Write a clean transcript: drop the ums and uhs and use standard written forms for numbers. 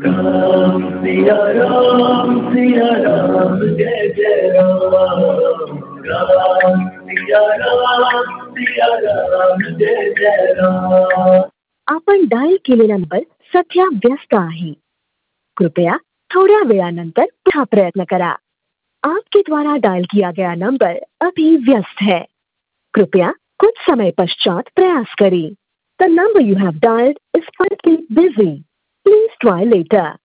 राम सिया राम सिया राम जय जय राम। राम सिया राम जय जय राम। आपण डायल केलेला नंबर सध्या व्यस्त आहे. कृपया थोड्या वेळानंतर पुन्हा प्रयत्न करा. आपके द्वारा डायल किया गया नंबर अभी व्यस्त है. कृपया कुछ समय पश्चात प्रयास करें. The number you have dialed is currently busy. Please try later.